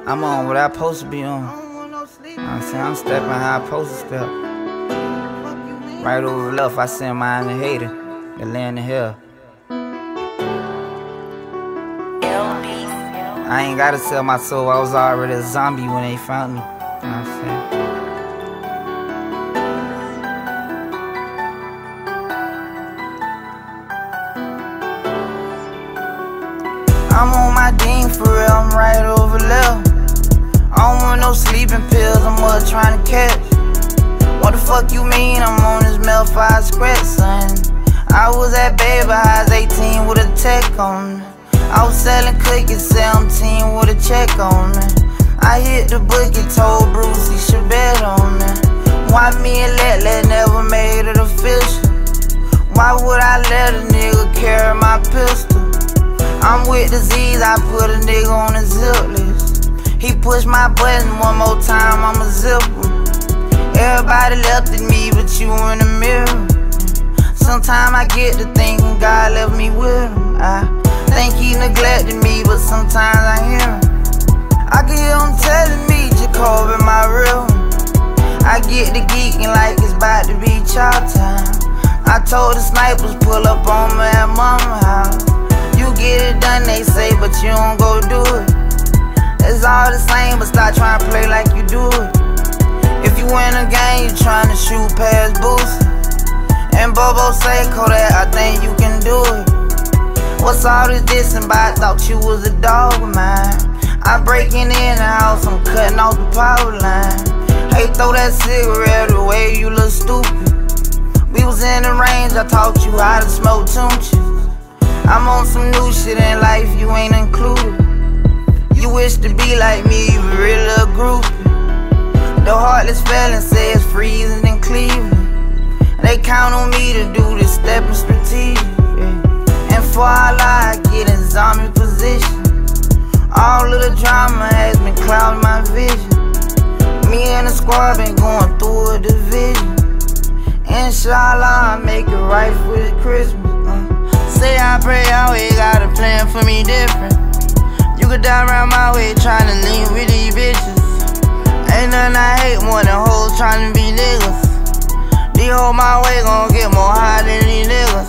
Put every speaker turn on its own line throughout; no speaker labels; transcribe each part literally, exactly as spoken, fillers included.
I'm on what I'm supposed to be on. You know what I'm saying? I'm stepping how I'm supposed to step. Right over left, I send mine the hater. The land of hell. I ain't gotta sell my soul, I was already a zombie when they found me. You know what I'm saying? I'm on my Dean for real, I'm right over left. I don't want no sleeping pills, I'm what trying to catch. What the fuck you mean I'm on this Mel five scratch, son? I was at Baby Highs eighteen with a tech on me. I was selling cookies seventeen with a check on me. I hit the book and told Bruce he should bet on me. Why me and Let never made it official? Why would I let a nigga carry my pistol? I'm with disease, I put a nigga on a zip list. He pushed my button one more time, I'ma zip him. Everybody left at me but you in the mirror. Sometimes I get to thinking God left me with him. I think he neglected me, but sometimes I hear him. I can hear him telling me, Jacob in my real. I get to geeking like it's about to be chow time. I told the snipers pull up on me at mama house. You get it done, they say, but you don't go do it. It's all the same, but stop trying to play like you do it. If you win a game, you trying to shoot past Boosie. And Bobo say, Kodak, I think you can do it. What's all this dissing about? Thought you was a dog of mine. I'm breaking in the house, I'm cutting off the power line. Hey, throw that cigarette away, you look stupid. We was in the range, I taught you how to smoke tunches. I'm on some new shit in life, you ain't included. You wish to be like me, you really a groupie. The heartless felon says freezing in Cleveland. They count on me to do this stepping strategic, yeah. And for all I get in zombie position. All of the drama has been clouding my vision. Me and the squad been going through a division. Inshallah, I make it right for this Christmas. uh. Say I pray Yahweh got a plan for me different. You could die around my way trying to link with these bitches. Ain't nothing I hate more than hoes trying to be niggas. These hoes my way gon' get more high than these niggas.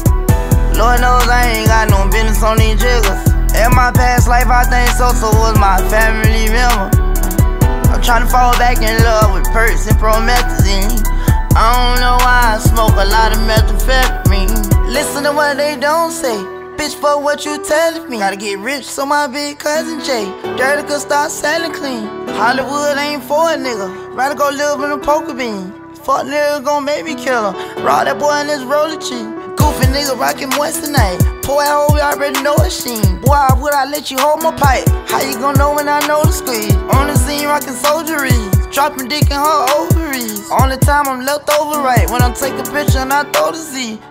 Lord knows I ain't got no business on these jiggers. In my past life I think so-so was my family member. I'm tryna fall back in love with perks and promethazine. I don't know why I smoke a lot of methamphetamine. Listen to what they don't say. Bitch, fuck what you telling me. Gotta get rich so my big cousin Jay Dirty could start selling clean. Hollywood ain't for a nigga. Rather go live in a poker bean. Fuck nigga gon' make me kill her. Raw that boy in this roller cheek. Goofy nigga rockin' moissanite. Poor ass hoe, we already know a sheen. Boy, how would I let you hold my pipe? How you gon' know when I know the squeeze? On the scene rockin' soldieries. Dropping dick in her ovaries. Only time I'm left over right when I take a picture and I throw the Z.